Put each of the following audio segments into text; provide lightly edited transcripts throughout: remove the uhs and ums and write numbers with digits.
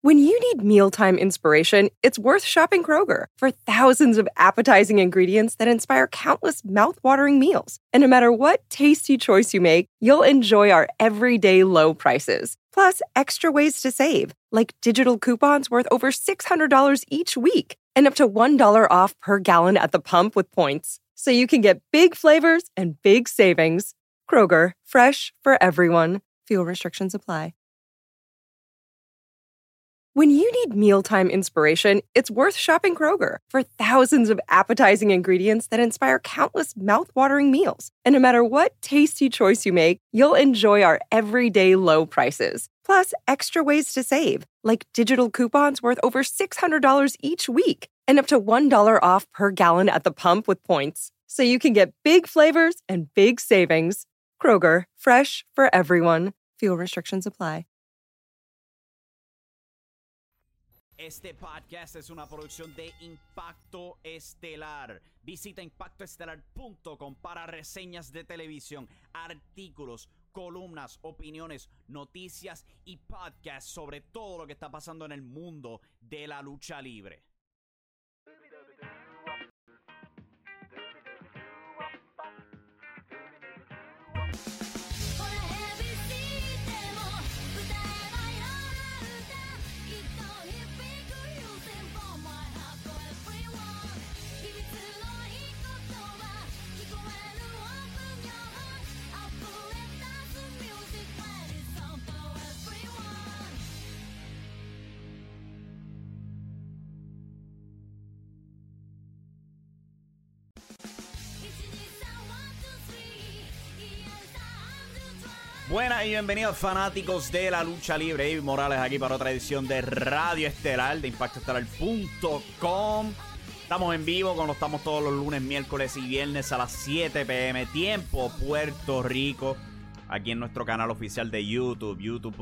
When you need mealtime inspiration, it's worth shopping Kroger for thousands of appetizing ingredients that inspire countless mouth-watering meals. And no matter what tasty choice you make, you'll enjoy our everyday low prices. Plus, extra ways to save, like digital coupons worth over $600 each week and up to $1 off per gallon at the pump with points. So you can get big flavors and big savings. Kroger, fresh for everyone. Fuel restrictions apply. When you need mealtime inspiration, it's worth shopping Kroger for thousands of appetizing ingredients that inspire countless mouth-watering meals. And no matter what tasty choice you make, you'll enjoy our everyday low prices. Plus, extra ways to save, like digital coupons worth over $600 each week and up to $1 off per gallon at the pump with points. So you can get big flavors and big savings. Kroger, fresh for everyone. Fuel restrictions apply. Este podcast es una producción de Impacto Estelar. Visita impactoestelar.com para reseñas de televisión, artículos, columnas, opiniones, noticias y podcasts sobre todo lo que está pasando en el mundo de la lucha libre. Buenas y bienvenidos fanáticos de la lucha libre. Ivy Morales aquí para otra edición de Radio Estelar de ImpactoEstelar.com. Estamos en vivo como estamos todos los lunes, miércoles y viernes a las 7 p.m. tiempo Puerto Rico. Aquí en nuestro canal oficial de YouTube,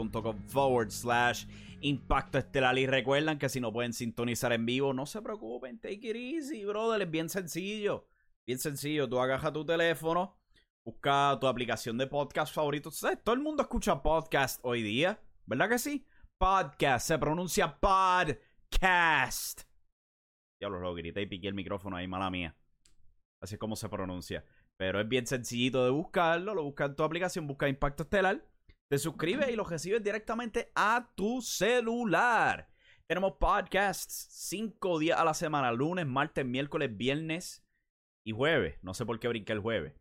youtube.com/Impacto Estelar. Y recuerden que si no pueden sintonizar en vivo, no se preocupen, take it easy, brother. Es bien sencillo. Bien sencillo. Tú agarras tu teléfono, busca tu aplicación de podcast favorito. ¿Sabes? Todo el mundo escucha podcast hoy día, ¿verdad que sí? Podcast, se pronuncia podcast. Diablo, lo grité y piqué el micrófono ahí, mala mía. Así es como se pronuncia. Pero es bien sencillito de buscarlo. Lo buscas en tu aplicación, busca Impacto Estelar, te suscribes y lo recibes directamente a tu celular. Tenemos podcasts 5 días a la semana: lunes, martes, miércoles, viernes y jueves. No sé por qué brinqué el jueves.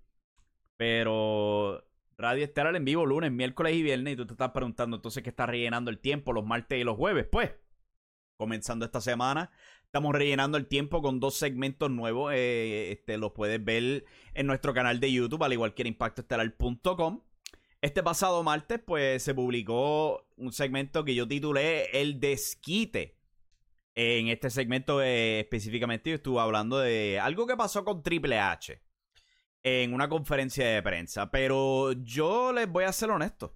Pero Radio Estelar en vivo lunes, miércoles y viernes. Y tú te estás preguntando entonces qué está rellenando el tiempo los martes y los jueves. Pues, comenzando esta semana, estamos rellenando el tiempo con 2 segmentos nuevos. Los puedes ver en nuestro canal de YouTube, al igual que en ImpactoEstelar.com. Este pasado martes, pues, se publicó un segmento que yo titulé El Desquite. En este segmento específicamente yo estuve hablando de algo que pasó con Triple H en una conferencia de prensa. Pero yo les voy a ser honesto,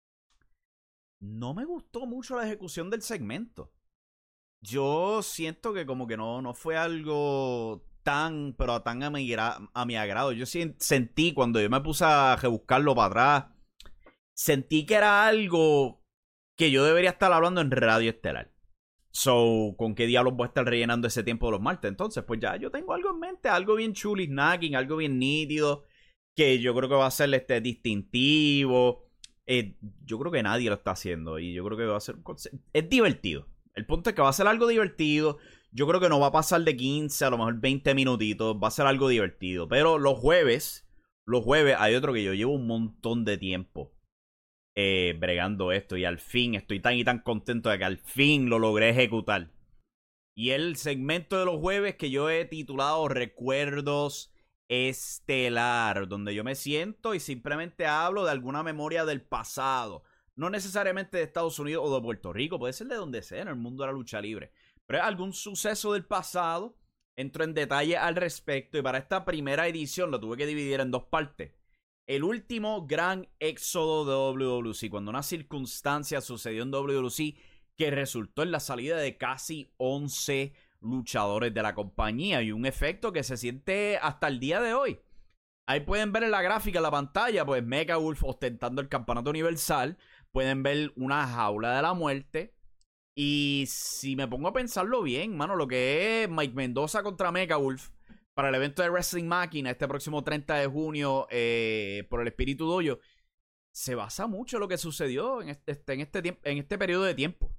no me gustó mucho la ejecución del segmento. Yo siento que como que no fue algo tan, pero tan a mi agrado. Yo sentí, cuando yo me puse a rebuscarlo para atrás, sentí que era algo que yo debería estar hablando en Radio Estelar. So, ¿con qué diablos voy a estar rellenando ese tiempo de los martes? Entonces, pues ya yo tengo algo en mente, algo bien chuli snacking, algo bien nítido, que yo creo que va a ser distintivo. Yo creo que nadie lo está haciendo y yo creo que va a ser es divertido. El punto es que va a ser algo divertido. Yo creo que no va a pasar de 15, a lo mejor 20 minutitos. Va a ser algo divertido. Pero los jueves hay otro que yo llevo un montón de tiempo bregando esto, y al fin estoy tan y tan contento de que al fin lo logré ejecutar. Y el segmento de los jueves que yo he titulado Recuerdos Estelar, donde yo me siento y simplemente hablo de alguna memoria del pasado, no necesariamente de Estados Unidos o de Puerto Rico, puede ser de donde sea en el mundo de la lucha libre, pero es algún suceso del pasado. Entro en detalle al respecto, y para esta primera edición lo tuve que dividir en 2 partes. El último gran éxodo de WWC, cuando una circunstancia sucedió en WWC que resultó en la salida de casi 11 luchadores de la compañía, y un efecto que se siente hasta el día de hoy. Ahí pueden ver en la gráfica, en la pantalla, pues Mega Wolf ostentando el campeonato universal. Pueden ver una jaula de la muerte Y si me pongo a pensarlo bien, mano, lo que es Mike Mendoza contra Mega Wolf para el evento de Wrestling Máquina este próximo 30 de junio por el Espíritu Dojo, se basa mucho en lo que sucedió en este periodo de tiempo.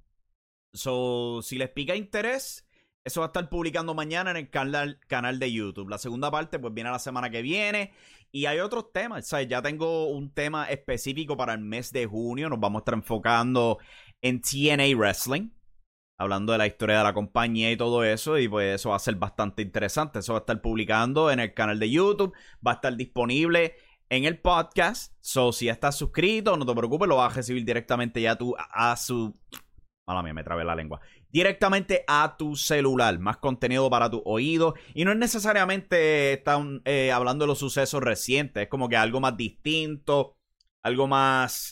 So, si les pica interés, eso va a estar publicando mañana en el canal de YouTube. La segunda parte pues viene la semana que viene. Y hay otros temas, ¿sabes? Ya tengo un tema específico para el mes de junio. Nos vamos a estar enfocando en TNA Wrestling, hablando de la historia de la compañía y todo eso. Y pues eso va a ser bastante interesante. Eso va a estar publicando en el canal de YouTube. Va a estar disponible en el podcast. So, si ya estás suscrito, no te preocupes, lo vas a recibir directamente ya tú a su... Mala mía, me trabé la lengua. Directamente a tu celular. Más contenido para tu oído. Y no es necesariamente están hablando de los sucesos recientes. Es como que algo más distinto. Algo más...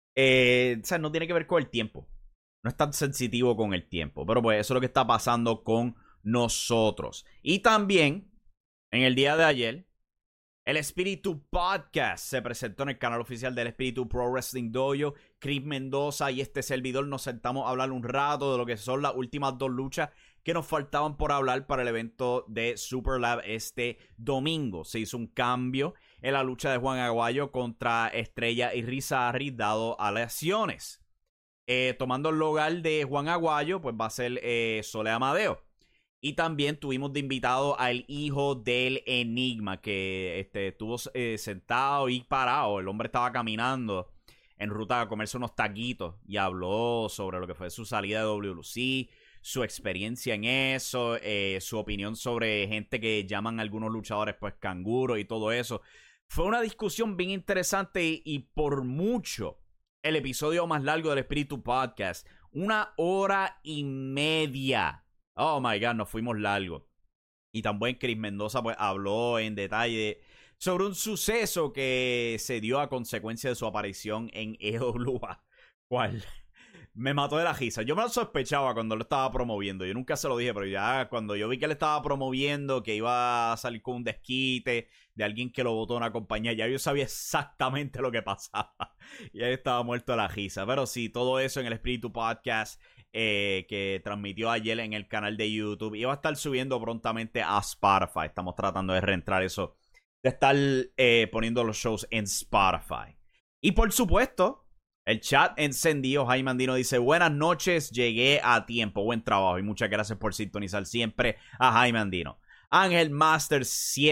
o sea, no tiene que ver con el tiempo. No es tan sensitivo con el tiempo. Pero pues eso es lo que está pasando con nosotros. Y también, en el día de ayer, el Espíritu Podcast se presentó en el canal oficial del Espíritu Pro Wrestling Dojo. Chris Mendoza y este servidor nos sentamos a hablar un rato de lo que son las últimas 2 luchas que nos faltaban por hablar para el evento de Super Lab este domingo. Se hizo un cambio en la lucha de Juan Aguayo contra Estrella y Rizarri dado a lesiones. Tomando el lugar de Juan Aguayo, pues va a ser Sole Amadeo. Y también tuvimos de invitado al hijo del Enigma, que estuvo sentado y parado. El hombre estaba caminando en ruta a comerse unos taquitos y habló sobre lo que fue su salida de WLC, su experiencia en eso, su opinión sobre gente que llaman a algunos luchadores pues canguros y todo eso. Fue una discusión bien interesante y por mucho el episodio más largo del Espíritu Podcast. 1 hora y media. Oh my God, nos fuimos largos. Y también Chris Mendoza pues habló en detalle sobre un suceso que se dio a consecuencia de su aparición en EWA. ¿Cuál? Me mató de la risa. Yo me lo sospechaba cuando lo estaba promoviendo. Yo nunca se lo dije, pero ya cuando yo vi que él estaba promoviendo, que iba a salir con un desquite de alguien que lo votó a una compañía, ya yo sabía exactamente lo que pasaba. Y ahí estaba muerto de la risa. Pero sí, todo eso en el Espíritu Podcast que transmitió ayer en el canal de YouTube. Y va a estar subiendo prontamente a Spotify. Estamos tratando de reentrar eso, de estar poniendo los shows en Spotify. Y por supuesto, el chat encendido. Jaime Andino dice: buenas noches, llegué a tiempo. Buen trabajo y muchas gracias por sintonizar siempre a Jaime Andino. Ángel Master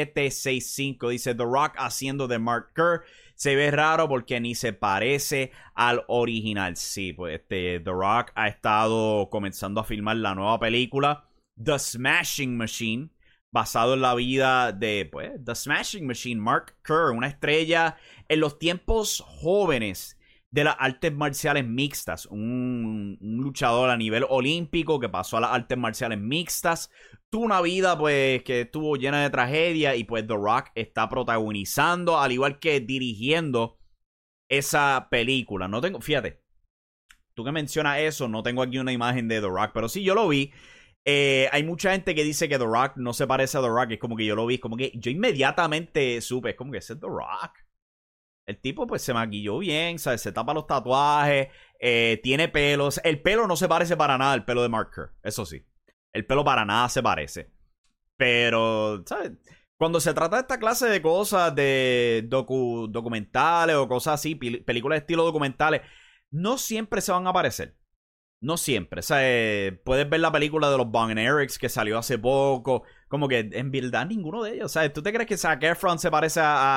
765 dice: The Rock haciendo de Mark Kerr se ve raro porque ni se parece al original. Sí, pues The Rock ha estado comenzando a filmar la nueva película The Smashing Machine, basado en la vida de The Smashing Machine, Mark Kerr, una estrella en los tiempos jóvenes de las artes marciales mixtas, un luchador a nivel olímpico que pasó a las artes marciales mixtas, tuvo una vida pues que estuvo llena de tragedia y pues The Rock está protagonizando al igual que dirigiendo esa película. No tengo, fíjate, tú que mencionas eso, no tengo aquí una imagen de The Rock, pero sí, yo lo vi. Hay mucha gente que dice que The Rock no se parece a The Rock, es como que yo lo vi, es como que yo inmediatamente supe, es como que ese es The Rock. El tipo pues se maquilló bien, ¿sabes? Se tapa los tatuajes, tiene pelos. El pelo no se parece para nada al pelo de Mark Kerr, eso sí. El pelo para nada se parece. Pero, ¿sabes? Cuando se trata de esta clase de cosas, de documentales o cosas así, películas de estilo documentales, no siempre se van a parecer. No siempre, o sea, puedes ver la película de los Von Erichs que salió hace poco, como que en verdad ninguno de ellos, o sea, ¿tú te crees que Zac Efron se parece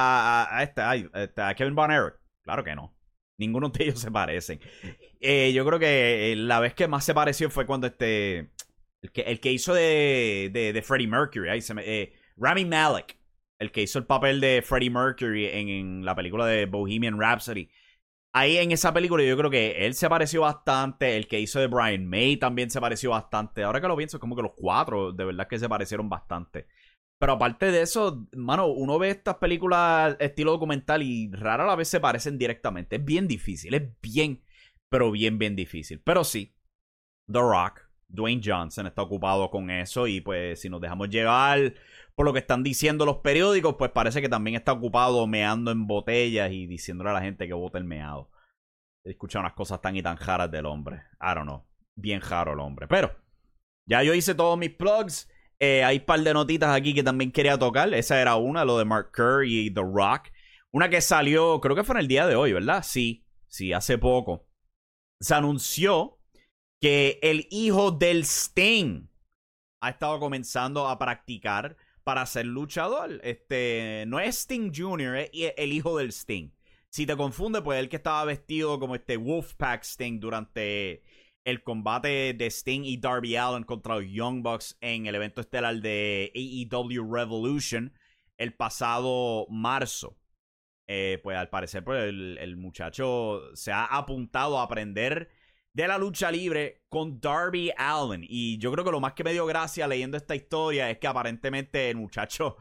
a Kevin Von Erich? Claro que no, ninguno de ellos se parecen. Yo creo que la vez que más se pareció fue cuando el que hizo de Freddie Mercury, Rami Malek, el que hizo el papel de Freddie Mercury en la película de Bohemian Rhapsody. Ahí en esa película yo creo que él se pareció bastante. El que hizo de Brian May también se pareció bastante. Ahora que lo pienso, es como que los 4 de verdad que se parecieron bastante. Pero aparte de eso, mano, uno ve estas películas estilo documental y rara la vez se parecen directamente. Es bien difícil, es bien, pero bien difícil. Pero sí, The Rock, Dwayne Johnson está ocupado con eso. Y pues si nos dejamos llevar por lo que están diciendo los periódicos, pues parece que también está ocupado meando en botellas y diciéndole a la gente que bote el meado. He escuchado unas cosas tan y tan raras del hombre. I don't know. bien raro el hombre. Pero ya yo hice todos mis plugs. Hay un par de notitas aquí que también quería tocar. Esa era una, lo de Mark Kerr y The Rock. Una que salió, creo que fue en el día de hoy, ¿verdad? Sí, hace poco. Se anunció que el hijo del Sting ha estado comenzando a practicar para ser luchador. No es Sting Jr., es el hijo del Sting. Si te confunde, pues el que estaba vestido como Wolfpack Sting durante el combate de Sting y Darby Allin contra los Young Bucks en el evento estelar de AEW Revolution el pasado marzo. Pues al parecer pues, el muchacho se ha apuntado a aprender de la lucha libre con Darby Allin. Y yo creo que lo más que me dio gracia leyendo esta historia es que aparentemente el muchacho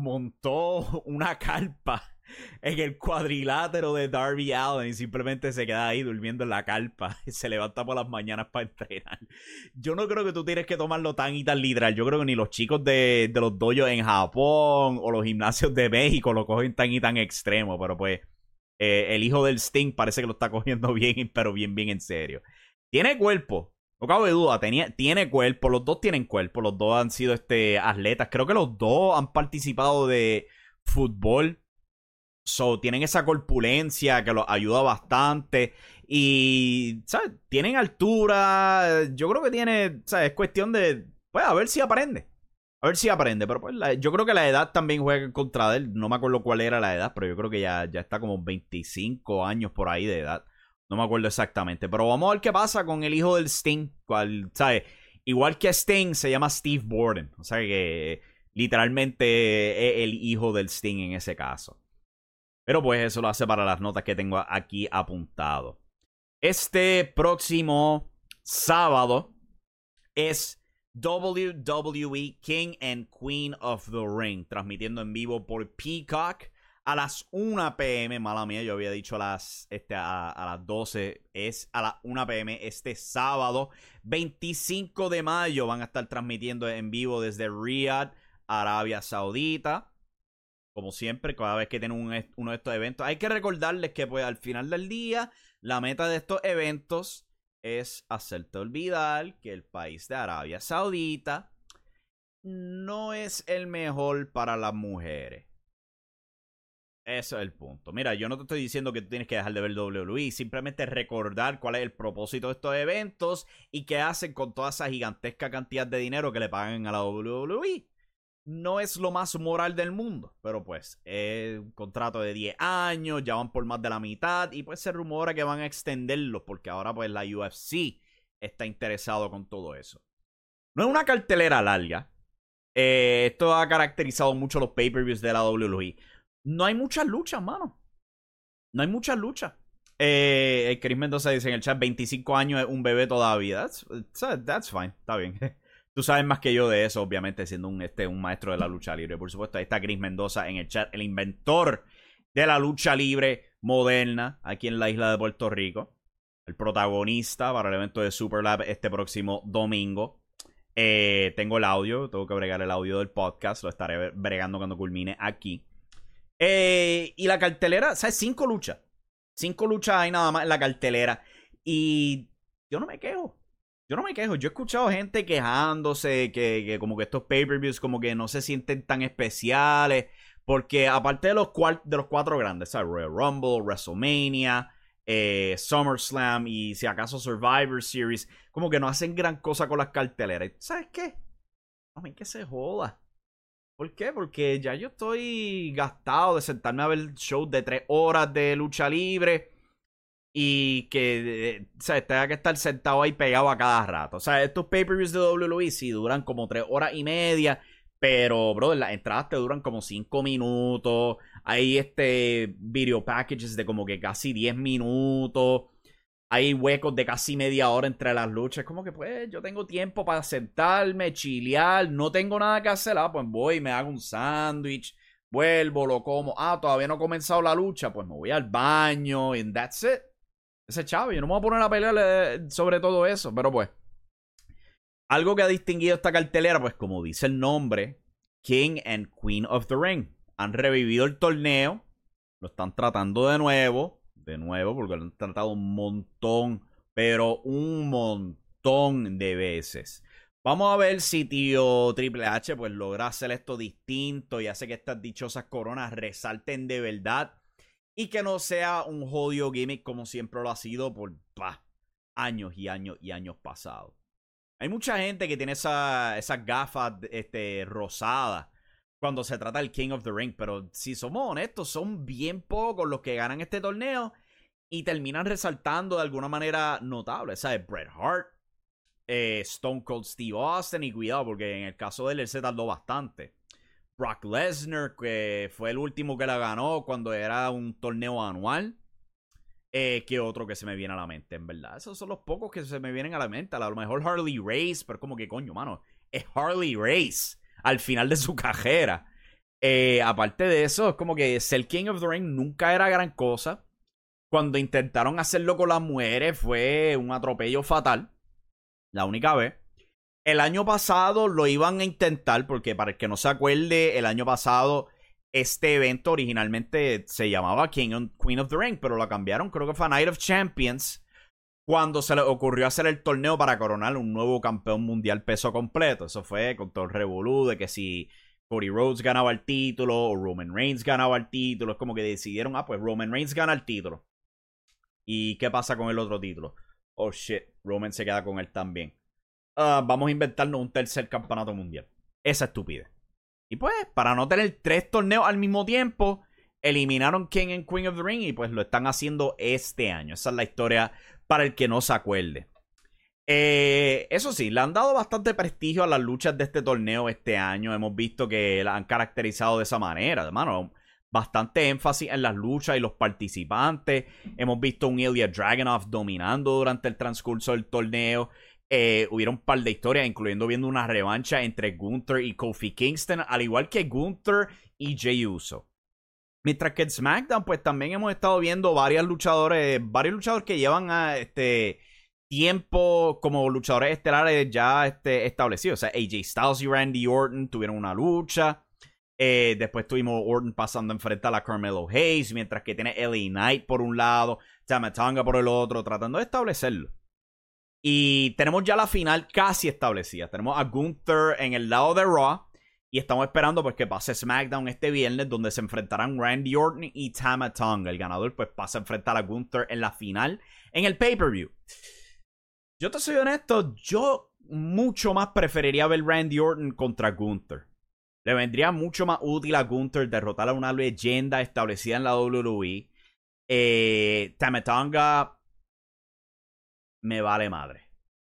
montó una carpa en el cuadrilátero de Darby Allin y simplemente se queda ahí durmiendo en la carpa y se levanta por las mañanas para entrenar. Yo no creo que tú tienes que tomarlo tan y tan literal. Yo creo que ni los chicos de los dojos en Japón o los gimnasios de México lo cogen tan y tan extremo, pero pues el hijo del Sting parece que lo está cogiendo bien, pero bien en serio. Tiene cuerpo, no cabe de duda, tiene cuerpo, los dos tienen cuerpo, los dos han sido atletas, creo que los dos han participado de fútbol. So, tienen esa corpulencia que los ayuda bastante. Y, ¿sabes? Tienen altura. Yo creo que tiene, ¿sabes? Es cuestión de, pues, a ver si aprende. Pero pues yo creo que la edad también juega en contra de él. No me acuerdo cuál era la edad, pero yo creo que ya está como 25 años por ahí de edad. No me acuerdo exactamente. Pero vamos a ver qué pasa con el hijo del Sting. ¿Sabes? Igual que Sting, se llama Steve Borden. O sea que literalmente es el hijo del Sting en ese caso. Pero pues eso lo hace para las notas que tengo aquí apuntado. Este próximo sábado es WWE King and Queen of the Ring, transmitiendo en vivo por Peacock a las 1 p.m. Mala mía, yo había dicho a las 12. Es a las 1 p.m. este sábado 25 de mayo. Van a estar transmitiendo en vivo desde Riyadh, Arabia Saudita. Como siempre, cada vez que tienen uno de estos eventos, hay que recordarles que pues al final del día, la meta de estos eventos es hacerte olvidar que el país de Arabia Saudita no es el mejor para las mujeres. Eso es el punto. Mira, yo no te estoy diciendo que tú tienes que dejar de ver WWE, simplemente recordar cuál es el propósito de estos eventos y qué hacen con toda esa gigantesca cantidad de dinero que le pagan a la WWE. No es lo más moral del mundo, pero pues es un contrato de 10 años, ya van por más de la mitad y pues se rumora que van a extenderlo porque ahora pues la UFC está interesado con todo eso. No es una cartelera larga. Esto ha caracterizado mucho los pay-per-views de la WWE. No hay muchas luchas, mano. No hay muchas luchas. Chris Mendoza dice en el chat, 25 años es un bebé todavía. That's fine, está bien. Tú sabes más que yo de eso, obviamente, siendo un maestro de la lucha libre. Por supuesto, ahí está Chris Mendoza en el chat, el inventor de la lucha libre moderna aquí en la isla de Puerto Rico. El protagonista para el evento de Superlab este próximo domingo. Tengo el audio, tengo que bregar el audio del podcast. Lo estaré bregando cuando culmine aquí. Y la cartelera, ¿sabes? 5 luchas. 5 luchas hay nada más en la cartelera. Y yo no me quejo. Yo he escuchado gente quejándose que como que estos pay-per-views como que no se sienten tan especiales. Porque aparte de los 4 grandes, ¿sabes? Royal Rumble, WrestleMania, SummerSlam y si acaso Survivor Series, como que no hacen gran cosa con las carteleras. ¿Sabes qué? A mí que se joda. ¿Por qué? Porque ya yo estoy gastado de sentarme a ver shows de 3 horas de lucha libre. Y que, ¿sabes? Tenga que estar sentado ahí pegado a cada rato. O sea, estos pay-per-views de WWE sí duran como 3 horas y media. Pero, bro, las entradas te duran como 5 minutos. Hay video packages de como que casi 10 minutos. Hay huecos de casi media hora entre las luchas. Como que, pues, yo tengo tiempo para sentarme, chilear. No tengo nada que hacer. Pues voy, me hago un sándwich. Vuelvo, lo como. Todavía no ha comenzado la lucha. Pues me voy al baño. And that's it. Ese chavo, yo no me voy a poner a pelear sobre todo eso, pero pues algo que ha distinguido esta cartelera, pues como dice el nombre, King and Queen of the Ring. Han revivido el torneo, lo están tratando de nuevo, porque lo han tratado un montón, pero un montón montón de veces. Vamos a ver si tío Triple H pues logra hacer esto distinto y hace que estas dichosas coronas resalten de verdad y que no sea un jodido gimmick como siempre lo ha sido por años y años y años pasados. Hay mucha gente que tiene esas gafas rosadas cuando se trata del King of the Ring, pero si somos honestos, son bien pocos los que ganan este torneo y terminan resaltando de alguna manera notable. ¿Sabes? Bret Hart, Stone Cold Steve Austin, y cuidado porque en el caso de él se tardó bastante. Brock Lesnar, que fue el último que la ganó cuando era un torneo anual. Que otro que se me viene a la mente, en verdad. Esos son los pocos que se me vienen a la mente. A lo mejor Harley Race, pero como que coño, mano. Es Harley Race al final de su carrera. Aparte de eso, es como que ser King of the Ring nunca era gran cosa. Cuando intentaron hacerlo con las mujeres fue un atropello fatal. La única vez. El año pasado lo iban a intentar, porque para el que no se acuerde, el año pasado este evento originalmente se llamaba Queen of the Ring, pero lo cambiaron, creo que fue a Night of Champions, cuando se le ocurrió hacer el torneo para coronar un nuevo campeón mundial peso completo. Eso fue con todo el revolú de que si Cody Rhodes ganaba el título o Roman Reigns ganaba el título, es como que decidieron, pues Roman Reigns gana el título. ¿Y qué pasa con el otro título? Oh shit, Roman se queda con él también. Vamos a inventarnos un tercer campeonato mundial. Esa estupidez. Y pues, para no tener 3 torneos al mismo tiempo, eliminaron King and Queen of the Ring y pues lo están haciendo este año. Esa es la historia para el que no se acuerde. Eso sí, le han dado bastante prestigio a las luchas de este torneo este año. Hemos visto que la han caracterizado de esa manera, hermano. Bastante énfasis en las luchas y los participantes. Hemos visto un Ilya Dragunov dominando durante el transcurso del torneo. Hubieron un par de historias, incluyendo viendo una revancha entre Gunther y Kofi Kingston, al igual que Gunther y Jey Uso. Mientras que en SmackDown, pues también hemos estado viendo varios luchadores que llevan tiempo como luchadores estelares ya establecidos. O sea, AJ Styles y Randy Orton tuvieron una lucha. Después tuvimos Orton pasando enfrente a la Carmelo Hayes, mientras que tiene LA Knight por un lado, Tama Tonga por el otro, tratando de establecerlo. Y tenemos ya la final casi establecida. Tenemos a Gunther en el lado de Raw. Y estamos esperando pues que pase SmackDown este viernes, donde se enfrentarán Randy Orton y Tama Tonga. El ganador pues pasa a enfrentar a Gunther en la final en el pay-per-view. Yo te soy honesto, yo mucho más preferiría ver Randy Orton contra Gunther. Le vendría mucho más útil a Gunther derrotar a una leyenda establecida en la WWE. Tama Tonga me vale madre.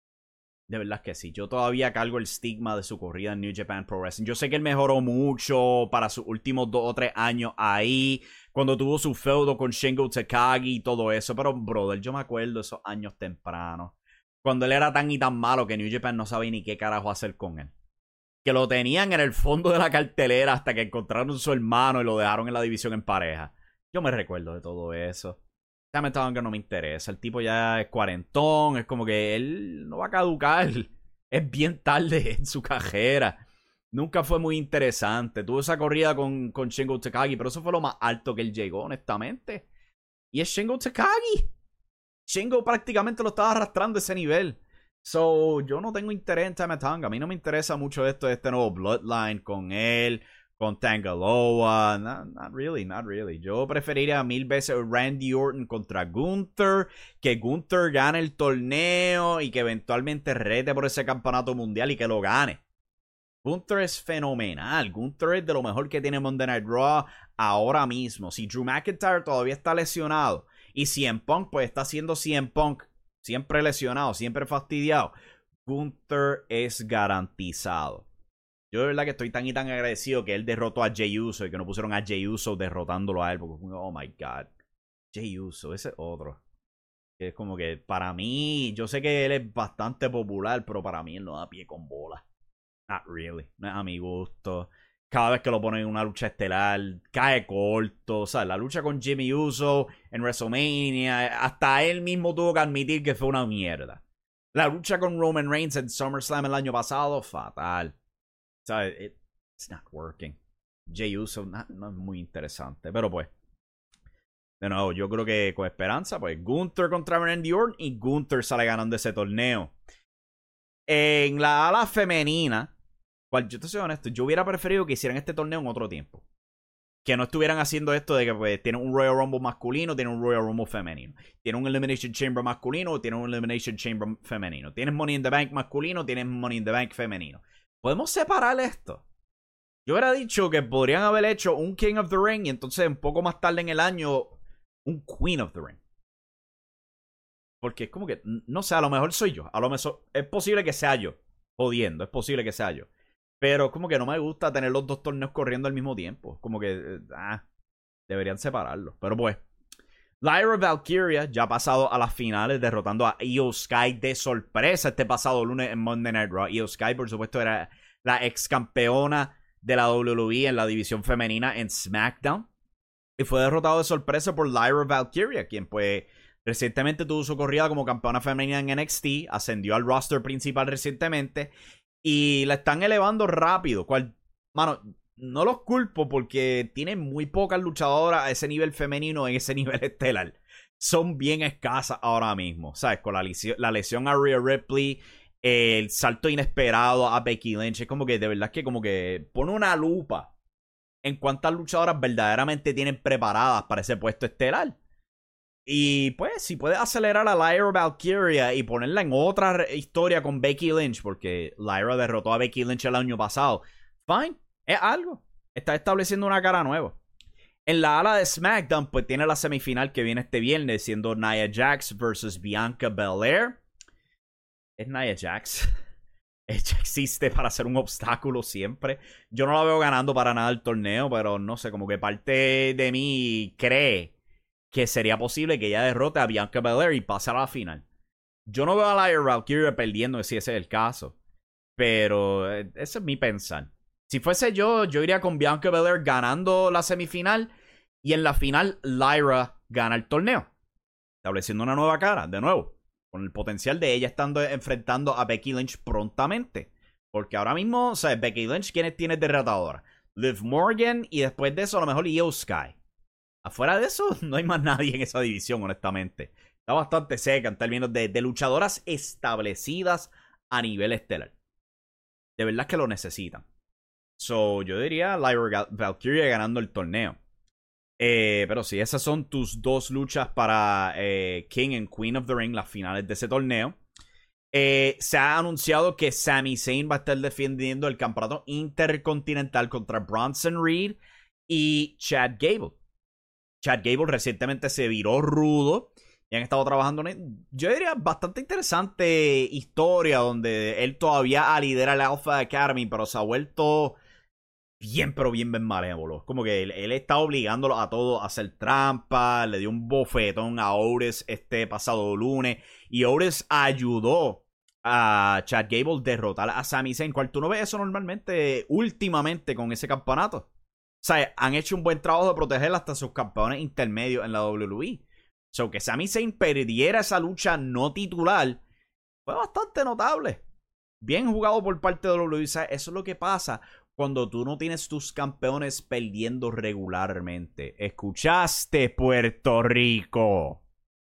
De verdad que sí. Yo todavía cargo el estigma de su corrida en New Japan Pro Wrestling. Yo sé que él mejoró mucho para sus últimos 2 o 3 años ahí, cuando tuvo su feudo con Shingo Takagi y todo eso. Pero, brother, yo me acuerdo de esos años tempranos, cuando él era tan y tan malo que New Japan no sabía ni qué carajo hacer con él. Que lo tenían en el fondo de la cartelera hasta que encontraron a su hermano y lo dejaron en la división en pareja. Yo me recuerdo de todo eso. Tama Tonga no me interesa. El tipo ya es cuarentón. Es como que él no va a caducar. Es bien tarde en su carrera. Nunca fue muy interesante. Tuvo esa corrida con Shingo Takagi, pero eso fue lo más alto que él llegó, honestamente. Y es Shingo Takagi. Shingo prácticamente lo estaba arrastrando a ese nivel. So, yo no tengo interés en Tama Tonga. A mí no me interesa mucho esto de este nuevo Bloodline con él, con Tangaloa. Not really. Yo preferiría 1000 veces Randy Orton contra Gunther, que Gunther gane el torneo y que eventualmente rete por ese campeonato mundial y que lo gane. Gunther es fenomenal. Gunther es de lo mejor que tiene Monday Night Raw ahora mismo. Si Drew McIntyre todavía está lesionado y CM Punk pues está siendo CM Punk, siempre lesionado, siempre fastidiado, Gunther es garantizado. Yo de verdad que estoy tan y tan agradecido que él derrotó a Jey Uso y que no pusieron a Jey Uso derrotándolo a él, porque oh my god, Jey Uso, ese es otro. Es como que para mí, yo sé que él es bastante popular, pero para mí él no da pie con bola. Not really, no es a mi gusto. Cada vez que lo ponen en una lucha estelar, cae corto. O sea, la lucha con Jimmy Uso en WrestleMania, hasta él mismo tuvo que admitir que fue una mierda. La lucha con Roman Reigns en SummerSlam el año pasado, fatal. O sea, it's not working. Jey Uso no es muy interesante, pero pues, de nuevo, yo creo que con esperanza, pues Gunther contra Randy Orton y Gunther sale ganando ese torneo. En la ala femenina, cual yo te soy honesto, yo hubiera preferido que hicieran este torneo en otro tiempo. Que no estuvieran haciendo esto de que pues tienen un Royal Rumble masculino, tienen un Royal Rumble femenino. Tienen un Elimination Chamber masculino, tienen un Elimination Chamber femenino. Tienes Money in the Bank masculino, tienes Money in the Bank femenino. ¿Podemos separar esto? Yo hubiera dicho que podrían haber hecho un King of the Ring y entonces un poco más tarde en el año un Queen of the Ring. Porque es como que, no sé, a lo mejor soy yo. A lo mejor es posible que sea yo. Jodiendo, es posible que sea yo. Pero como que no me gusta tener los dos torneos corriendo al mismo tiempo. Como que, deberían separarlos. Pero pues, Lyra Valkyria ya ha pasado a las finales derrotando a Io Sky de sorpresa este pasado lunes en Monday Night Raw. Io Sky, por supuesto, era la ex campeona de la WWE en la división femenina en SmackDown. Y fue derrotado de sorpresa por Lyra Valkyria, quien pues recientemente tuvo su corrida como campeona femenina en NXT, ascendió al roster principal recientemente y la están elevando rápido. Mano, no los culpo porque tienen muy pocas luchadoras a ese nivel femenino, en ese nivel estelar. Son bien escasas ahora mismo, ¿sabes? Con la lesión a Rhea Ripley, el salto inesperado a Becky Lynch, es como que de verdad que como que pone una lupa en cuántas luchadoras verdaderamente tienen preparadas para ese puesto estelar. Y pues, si puedes acelerar a Lyra Valkyria y ponerla en otra historia con Becky Lynch, porque Lyra derrotó a Becky Lynch el año pasado, fine, es algo. Está estableciendo una cara nueva. En la ala de SmackDown, pues tiene la semifinal que viene este viernes, siendo Nia Jax versus Bianca Belair. ¿Es Nia Jax? Ella existe para ser un obstáculo siempre. Yo no la veo ganando para nada el torneo, pero no sé, como que parte de mí cree que sería posible que ella derrote a Bianca Belair y pase a la final. Yo no veo a Lyra Valkyria perdiendo si ese es el caso. Pero ese es mi pensar. Si fuese yo iría con Bianca Belair ganando la semifinal. Y en la final, Lyra gana el torneo. Estableciendo una nueva cara, de nuevo. Con el potencial de ella estando enfrentando a Becky Lynch prontamente. Porque ahora mismo, o sea, Becky Lynch, ¿quiénes tiene de retadora? Liv Morgan y después de eso a lo mejor Io Sky. Afuera de eso, no hay más nadie en esa división, honestamente. Está bastante seca en términos de luchadoras establecidas a nivel estelar. De verdad que lo necesitan. So, yo diría Lyra Valkyria ganando el torneo. Pero sí, esas son tus dos luchas para King and Queen of the Ring, las finales de ese torneo. Se ha anunciado que Sami Zayn va a estar defendiendo el campeonato intercontinental contra Bronson Reed y Chad Gable. Chad Gable recientemente se viró rudo y han estado trabajando en, yo diría, bastante interesante historia donde él todavía lidera el Alpha Academy, pero se ha vuelto bien, pero bien malévolo. Como que él está obligándolo a todos a hacer trampa, le dio un bofetón a Otis este pasado lunes y Otis ayudó a Chad Gable derrotar a Sami Zayn, cual tú no ves eso normalmente últimamente con ese campeonato. O sea, han hecho un buen trabajo de proteger hasta sus campeones intermedios en la WWE. O sea, que Sami Zayn perdiera esa lucha no titular fue bastante notable. Bien jugado por parte de WWE. O sea, eso es lo que pasa cuando tú no tienes tus campeones perdiendo regularmente. ¿Escuchaste, Puerto Rico?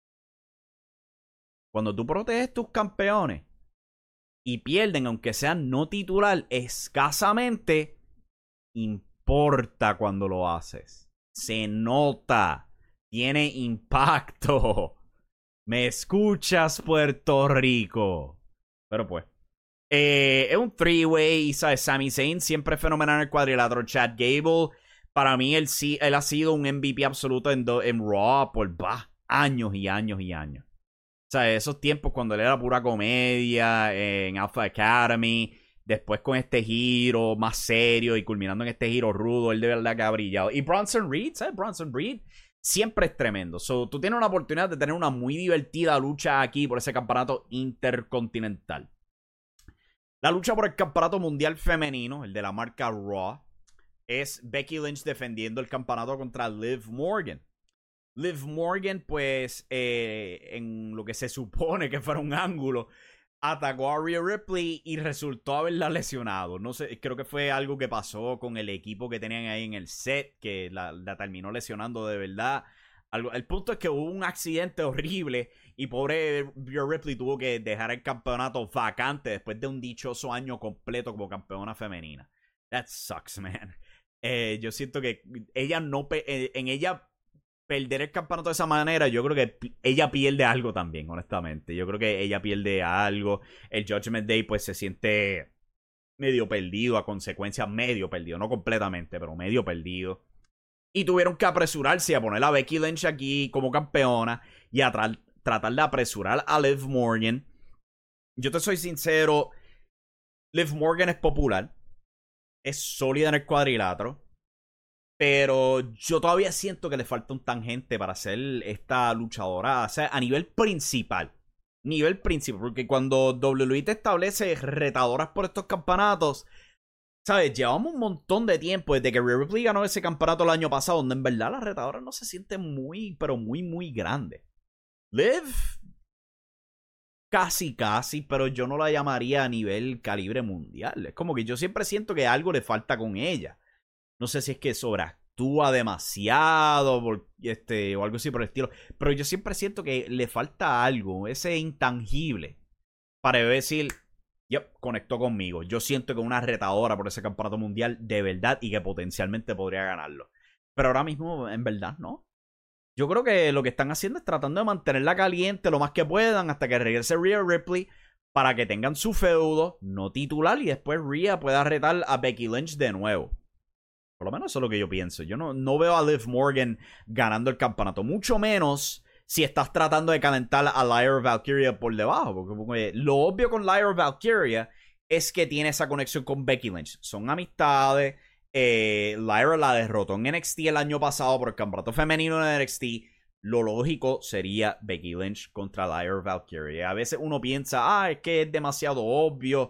Cuando tú proteges tus campeones y pierden, aunque sean no titular, escasamente, importa cuando lo haces. Se nota. Tiene impacto. ¿Me escuchas, Puerto Rico? Pero pues. Es un three-way, ¿sabes? Sami Zayn siempre fenomenal en el cuadrilátero. Chad Gable, para mí, él ha sido un MVP absoluto en Raw por años y años y años. O sea, esos tiempos cuando él era pura comedia en Alpha Academy, después con este giro más serio y culminando en este giro rudo, él de verdad que ha brillado. Y Bronson Reed, ¿sabes? Bronson Reed siempre es tremendo. So, tú tienes una oportunidad de tener una muy divertida lucha aquí por ese campeonato intercontinental. La lucha por el campeonato mundial femenino, el de la marca Raw, es Becky Lynch defendiendo el campeonato contra Liv Morgan. Liv Morgan, pues, en lo que se supone que fuera un ángulo, atacó a Rhea Ripley y resultó haberla lesionado. No sé, creo que fue algo que pasó con el equipo que tenían ahí en el set, que la terminó lesionando de verdad El punto es que hubo un accidente horrible y pobre Rhea Ripley tuvo que dejar el campeonato vacante después de un dichoso año completo como campeona femenina. That sucks, man. Yo siento que ella no... en ella perder el campeonato de esa manera, yo creo que ella pierde algo también, honestamente. Yo creo que ella pierde algo. El Judgment Day pues se siente medio perdido a consecuencia, medio perdido, no completamente, pero medio perdido. Y tuvieron que apresurarse a poner a Becky Lynch aquí como campeona y a tratar de apresurar a Liv Morgan. Yo te soy sincero, Liv Morgan es popular, es sólida en el cuadrilátero, pero yo todavía siento que le falta un tangente para ser esta luchadora, o sea, a nivel principal. Nivel principal, porque cuando WWE te establece retadoras por estos campeonatos, ¿sabes? Llevamos un montón de tiempo desde que Rhea Ripley ganó ese campeonato el año pasado, donde en verdad la retadora no se siente muy, pero muy, muy grande. Liv, casi, pero yo no la llamaría a nivel calibre mundial. Es como que yo siempre siento que algo le falta con ella. No sé si es que sobreactúa demasiado o algo así por el estilo. Pero yo siempre siento que le falta algo, ese intangible, para decir, yep, conectó conmigo. Yo siento que una retadora por ese campeonato mundial de verdad y que potencialmente podría ganarlo. Pero ahora mismo, en verdad, no. Yo creo que lo que están haciendo es tratando de mantenerla caliente lo más que puedan hasta que regrese Rhea Ripley para que tengan su feudo no titular y después Rhea pueda retar a Becky Lynch de nuevo. Por lo menos eso es lo que yo pienso. Yo no veo a Liv Morgan ganando el campeonato. Mucho menos si estás tratando de calentar a Lyra Valkyria por debajo. Porque lo obvio con Lyra Valkyria es que tiene esa conexión con Becky Lynch. Son amistades. Lyra la derrotó en NXT el año pasado por el campeonato femenino de NXT. Lo lógico sería Becky Lynch contra Lyra Valkyria. A veces uno piensa, es que es demasiado obvio.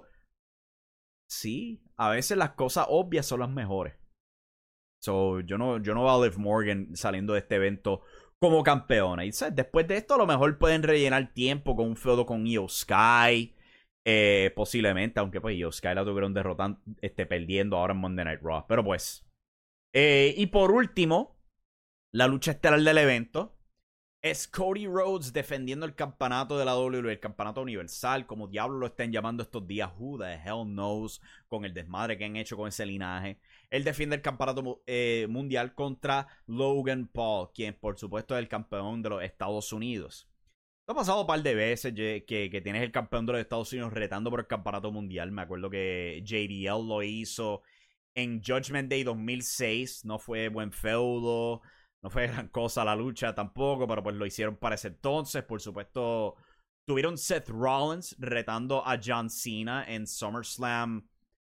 Sí, a veces las cosas obvias son las mejores. So, yo no veo a Liv Morgan saliendo de este evento como campeona. Y ¿sabes? Después de esto, a lo mejor pueden rellenar tiempo con un feudo con Io Sky. Posiblemente, aunque pues Io Sky la tuvieron derrotando, perdiendo ahora en Monday Night Raw. Pero pues. Y por último, la lucha estelar del evento es Cody Rhodes defendiendo el campeonato de la WWE, el campeonato universal, como diablo lo estén llamando estos días. Who the hell knows, con el desmadre que han hecho con ese linaje. Él defiende el campeonato mundial contra Logan Paul, quien por supuesto es el campeón de los Estados Unidos. Esto ha pasado un par de veces que tienes el campeón de los Estados Unidos retando por el campeonato mundial. Me acuerdo que JBL lo hizo en Judgment Day 2006. No fue buen feudo. No fue gran cosa la lucha tampoco, pero pues lo hicieron para ese entonces. Por supuesto, tuvieron Seth Rollins retando a John Cena en SummerSlam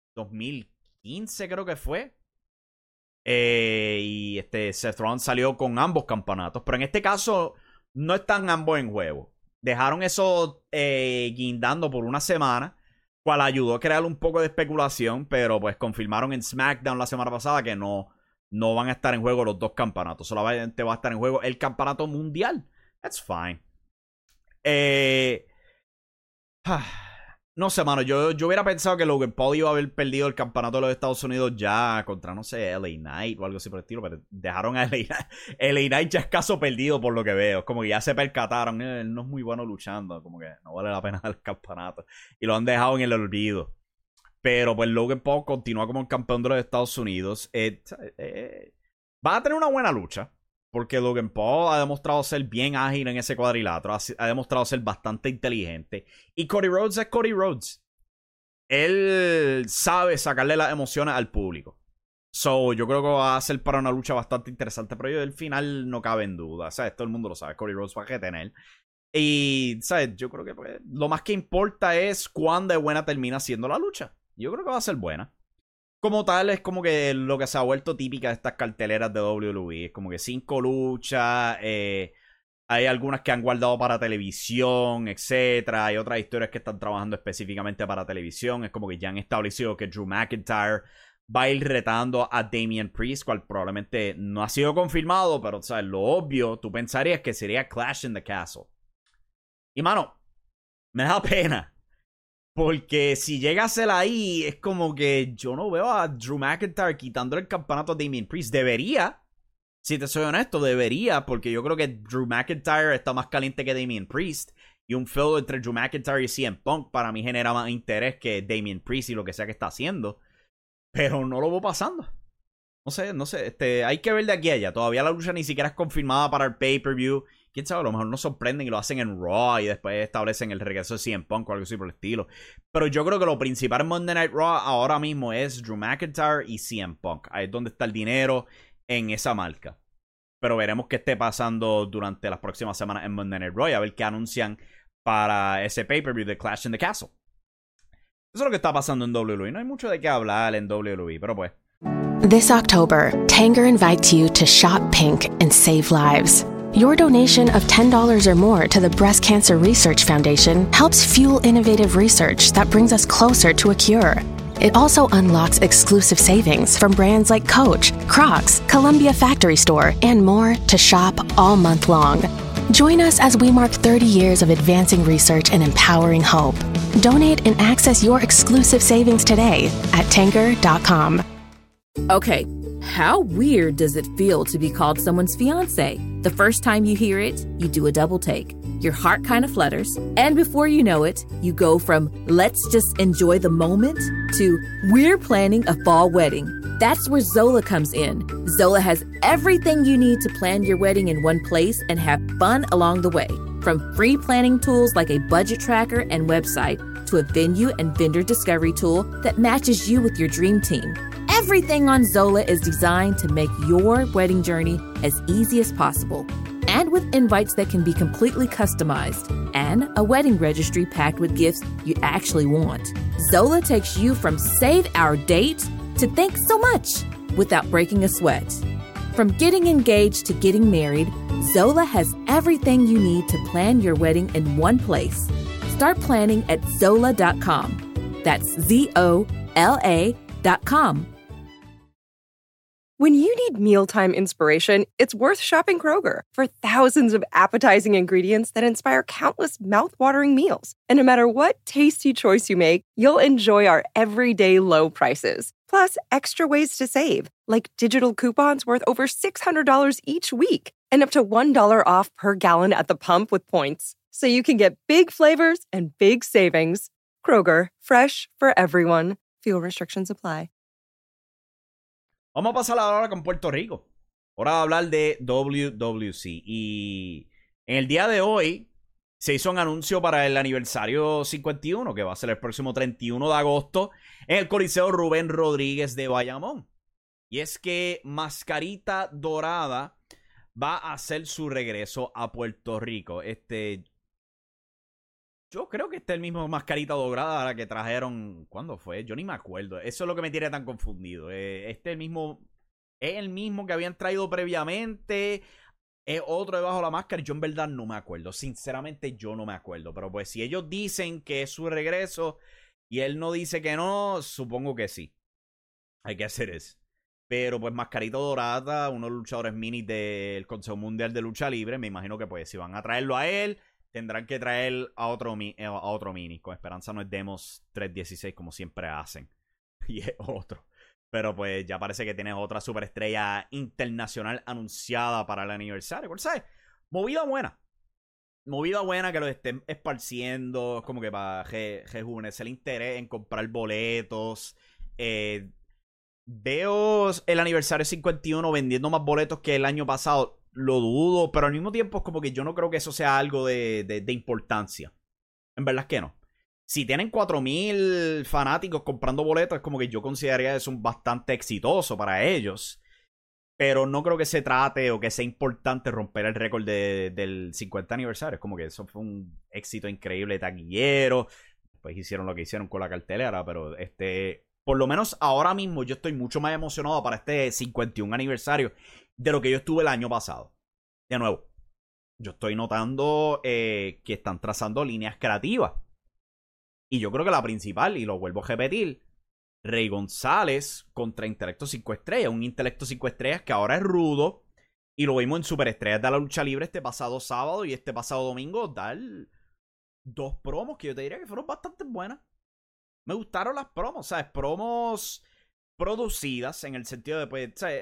2015, creo que fue. Y Seth Rollins salió con ambos campeonatos. Pero en este caso, no están ambos en juego. Dejaron eso guindando por una semana, cual ayudó a crear un poco de especulación. Pero pues confirmaron en SmackDown la semana pasada que no van a estar en juego los dos campeonatos. Solamente va a estar en juego el campeonato mundial. That's fine. No sé, mano. Yo hubiera pensado que Logan Paul iba a haber perdido el campeonato de los Estados Unidos ya contra, no sé, LA Knight o algo así por el estilo. Pero dejaron a LA Knight. LA Knight ya es caso perdido por lo que veo. Es como que ya se percataron. Él no es muy bueno luchando. Como que no vale la pena el campeonato. Y lo han dejado en el olvido. Pero pues Logan Paul continúa como el campeón de los Estados Unidos. Va a tener una buena lucha. Porque Logan Paul ha demostrado ser bien ágil en ese cuadrilátero. Ha demostrado ser bastante inteligente. Y Cody Rhodes es Cody Rhodes. Él sabe sacarle las emociones al público. So, yo creo que va a ser para una lucha bastante interesante. Pero del final no cabe en duda. ¿Sabes? Todo el mundo lo sabe. Cody Rhodes va a retener. Y, ¿sabes? Yo creo que pues, lo más que importa es cuán de buena termina siendo la lucha. Yo creo que va a ser buena. Como tal, es como que lo que se ha vuelto típica de estas carteleras de WWE. Es como que 5 luchas. Hay algunas que han guardado para televisión, etcétera. Hay otras historias que están trabajando específicamente para televisión. Es como que ya han establecido que Drew McIntyre va a ir retando a Damian Priest, cual probablemente no ha sido confirmado, pero ¿sabes? Lo obvio, tú pensarías que sería Clash in the Castle. Y mano, me da pena. Porque si llega a ser ahí, es como que yo no veo a Drew McIntyre quitándole el campeonato a Damian Priest. Debería. Si te soy honesto, debería, porque yo creo que Drew McIntyre está más caliente que Damian Priest. Y un feudo entre Drew McIntyre y CM Punk para mí genera más interés que Damian Priest y lo que sea que está haciendo. Pero no lo veo pasando. No sé, hay que ver de aquí a allá. Todavía la lucha ni siquiera es confirmada para el pay-per-view. Quién sabe, a lo mejor nos sorprenden y lo hacen en Raw y después establecen el regreso de CM Punk o algo así por el estilo. Pero yo creo que lo principal en Monday Night Raw ahora mismo es Drew McIntyre y CM Punk. Ahí es donde está el dinero en esa marca. Pero veremos qué esté pasando durante las próximas semanas en Monday Night Raw y a ver qué anuncian para ese pay-per-view de Clash in the Castle. Eso es lo que está pasando en WWE. No hay mucho de qué hablar en WWE, pero pues. This October, Tanger invites you to shop pink and save lives. Your donation of $10 or more to the Breast Cancer Research Foundation helps fuel innovative research that brings us closer to a cure. It also unlocks exclusive savings from brands like Coach, Crocs, Columbia Factory Store, and more to shop all month long. Join us as we mark 30 years of advancing research and empowering hope. Donate and access your exclusive savings today at Tanger.com. Okay, how weird does it feel to be called someone's fiancé? The first time you hear it, you do a double take. Your heart kind of flutters, and before you know it, you go from let's just enjoy the moment to we're planning a fall wedding. That's where Zola comes in. Zola has everything you need to plan your wedding in one place and have fun along the way. From free planning tools like a budget tracker and website to a venue and vendor discovery tool that matches you with your dream team. Everything on Zola is designed to make your wedding journey as easy as possible. And with invites that can be completely customized and a wedding registry packed with gifts you actually want. Zola takes you from save our date to thanks so much without breaking a sweat. From getting engaged to getting married, Zola has everything you need to plan your wedding in one place. Start planning at Zola.com. That's ZOLA.com. When you need mealtime inspiration, it's worth shopping Kroger for thousands of appetizing ingredients that inspire countless mouth-watering meals. And no matter what tasty choice you make, you'll enjoy our everyday low prices. Plus, extra ways to save, like digital coupons worth over $600 each week and up to $1 off per gallon at the pump with points. So you can get big flavors and big savings. Kroger, fresh for everyone. Fuel restrictions apply. Vamos a pasar ahora con Puerto Rico. Hora de hablar de WWC. Y en el día de hoy se hizo un anuncio para el aniversario 51, que va a ser el próximo 31 de agosto, en el Coliseo Rubén Rodríguez de Bayamón. Y es que Mascarita Dorada va a hacer su regreso a Puerto Rico. Yo creo que el mismo Mascarita Dorada que trajeron. ¿Cuándo fue? Yo ni me acuerdo. Eso es lo que me tiene tan confundido. Es el mismo que habían traído previamente. Es otro debajo de la máscara. Yo en verdad no me acuerdo. Sinceramente yo no me acuerdo. Pero pues si ellos dicen que es su regreso y él no dice que no, supongo que sí. Hay que hacer eso. Pero pues Mascarita Dorada, uno de los luchadores minis del Consejo Mundial de Lucha Libre, me imagino que pues si van a traerlo a él, tendrán que traer a otro mini. Con esperanza no es Demos 316 como siempre hacen. Y es otro. Pero pues ya parece que tienes otra superestrella internacional anunciada para el aniversario. ¿Cuál sabes? Movida buena. Movida buena que lo estén esparciendo. Como que para rejuvenecer el interés en comprar boletos. Veo el aniversario 51 vendiendo más boletos que el año pasado. Lo dudo, pero al mismo tiempo es como que yo no creo que eso sea algo de importancia. En verdad es que no. Si tienen 4,000 fanáticos comprando boletos, es como que yo consideraría eso bastante exitoso para ellos. Pero no creo que se trate o que sea importante romper el récord del 50 aniversario. Es como que eso fue un éxito increíble taquillero. Después hicieron lo que hicieron con la cartelera, pero por lo menos ahora mismo yo estoy mucho más emocionado para este 51 aniversario de lo que yo estuve el año pasado. De nuevo, yo estoy notando que están trazando líneas creativas. Y yo creo que la principal, y lo vuelvo a repetir, Rey González contra Intelecto 5 Estrellas. Un Intelecto 5 Estrellas que ahora es rudo. Y lo vimos en Superestrellas de la Lucha Libre este pasado sábado y este pasado domingo. Dar 2 promos que yo te diría que fueron bastante buenas. Me gustaron las promos, ¿sabes? Promos producidas en el sentido de, pues, ¿sabes?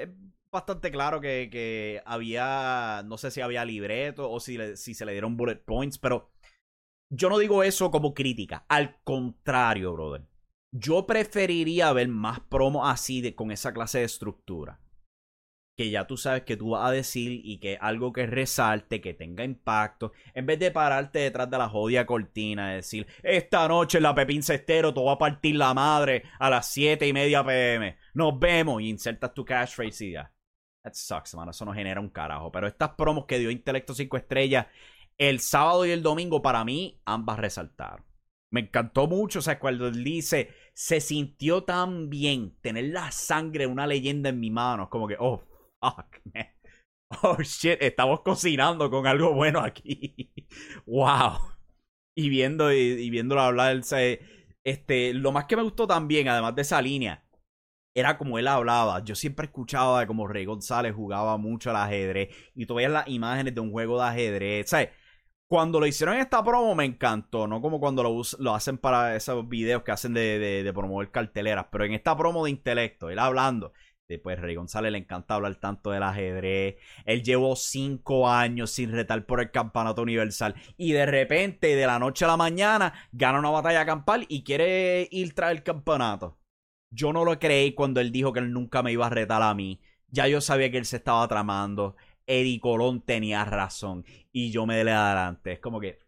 bastante claro que había, no sé si había libreto o si se le dieron bullet points, pero yo no digo eso como crítica. Al contrario, brother. Yo preferiría ver más promos así con esa clase de estructura. Que ya tú sabes que tú vas a decir y que algo que resalte, que tenga impacto, en vez de pararte detrás de la jodida cortina y decir, esta noche en la Pepín Cestero te voy a partir la madre a las 7:30 p.m. Nos vemos, y insertas tu catchphrase y ya. That sucks, mano, eso no genera un carajo. Pero estas promos que dio Intelecto 5 estrellas el sábado y el domingo, para mí, ambas resaltaron. Me encantó mucho, o sea, cuando él dice, se sintió tan bien tener la sangre de una leyenda en mi mano, es como que, oh, fuck, man. Oh, shit, estamos cocinando con algo bueno aquí. Wow. Y viéndolo hablar, lo más que me gustó también, además de esa línea, era como él hablaba. Yo siempre escuchaba de cómo Rey González jugaba mucho al ajedrez, y tú veías las imágenes de un juego de ajedrez, ¿sabes? Cuando lo hicieron en esta promo me encantó, no como cuando lo hacen para esos videos que hacen de promover carteleras, pero en esta promo de Intelecto, él hablando, pues Rey González le encanta hablar tanto del ajedrez, él llevó 5 años sin retar por el campeonato universal, y de repente, de la noche a la mañana, gana una batalla campal y quiere ir tras el campeonato. Yo no lo creí cuando él dijo que él nunca me iba a retar a mí, ya yo sabía que él se estaba tramando. Eddie Colón tenía razón y yo me dele adelante. Es como que,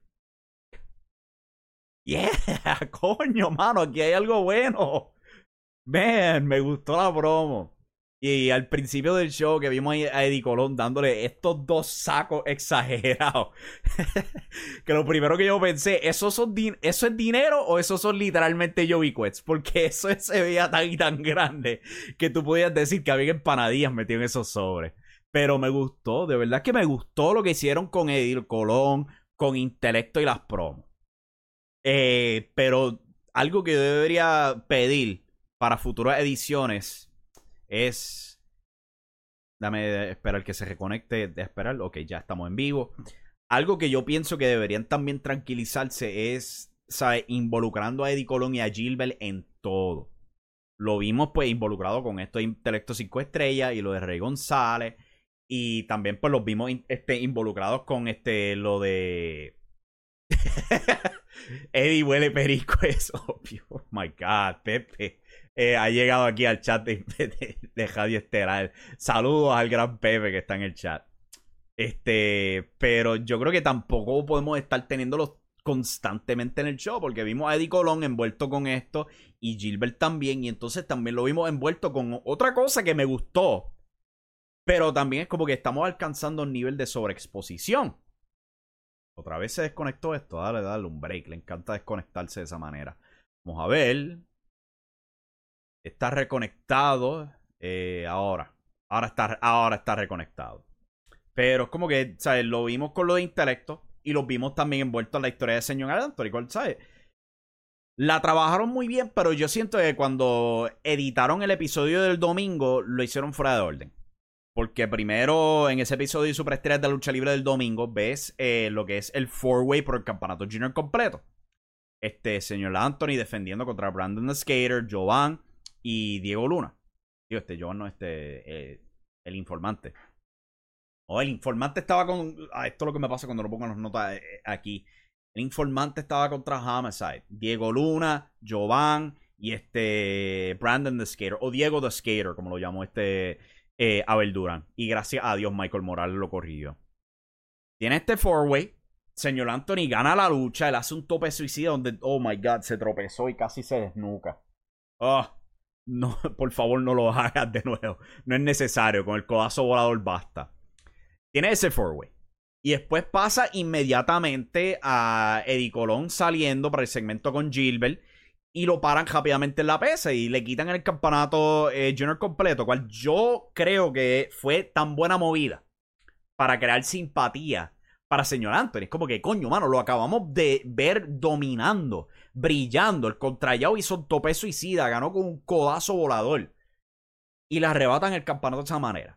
yeah, coño, mano, aquí hay algo bueno. Man, me gustó la promo. Y al principio del show que vimos a Eddie Colón dándole estos 2 sacos exagerados. Que lo primero que yo pensé, ¿eso es dinero o esos son literalmente Joey Quets? Porque eso se veía tan y tan grande que tú podías decir que había empanadillas metidas en esos sobres. Pero me gustó, de verdad que me gustó lo que hicieron con Eddie Colón, con Intelecto y las promos. Pero algo que yo debería pedir para futuras ediciones es... Dame esperar que se reconecte, de esperar. Ok, ya estamos en vivo. Algo que yo pienso que deberían también tranquilizarse es, ¿sabes? Involucrando a Eddie Colón y a Gilbert en todo. Lo vimos pues involucrado con esto de Intelecto 5 estrellas y lo de Rey González. Y también pues los vimos involucrados con lo de... Eddie huele perico, es obvio. Oh my God, Pepe. Ha llegado aquí al chat de Radio Estelar. Saludos al gran Pepe que está en el chat. Pero yo creo que tampoco podemos estar teniéndolos constantemente en el show, porque vimos a Eddie Colón envuelto con esto y Gilbert también, y entonces también lo vimos envuelto con otra cosa que me gustó. Pero también es como que estamos alcanzando un nivel de sobreexposición. Otra vez se desconectó esto. Dale un break. Le encanta desconectarse de esa manera. Vamos a ver. Está reconectado. Ahora está reconectado. Pero es como que, ¿sabes? Lo vimos con lo de Intelecto. Y lo vimos también envuelto en la historia de señor Anthony, ¿sabes? La trabajaron muy bien, pero yo siento que cuando editaron el episodio del domingo, lo hicieron fuera de orden. Porque primero, en ese episodio de Superestrellas de la Lucha Libre del domingo, ves lo que es el 4-way por el campeonato junior completo. Señor Anthony defendiendo contra Brandon the Skater, Jovan y Diego Luna. Digo, Jovan no, el informante. El informante estaba con... esto es lo que me pasa cuando lo pongo en las notas aquí. El informante estaba contra Homicide. Diego Luna, Jovan y Brandon the Skater. O Diego the Skater, como lo llamó Abel Durán. Y gracias a Dios Michael Morales lo corrigió. Tiene este 4-way. Señor Anthony gana la lucha. Él hace un tope suicida donde, oh my God, se tropezó y casi se desnuca. No, por favor no lo hagas de nuevo. No es necesario. Con el codazo volador basta. Tiene ese 4-way. Y después pasa inmediatamente a Eddie Colón saliendo para el segmento con Gilbert. Y lo paran rápidamente en la pesa y le quitan el campeonato junior completo, cual yo creo que fue tan buena movida para crear simpatía para señor Anthony. Es como que, coño, mano, lo acabamos de ver dominando, brillando. El contrallado hizo un tope suicida, ganó con un codazo volador. Y le arrebatan el campeonato de esa manera.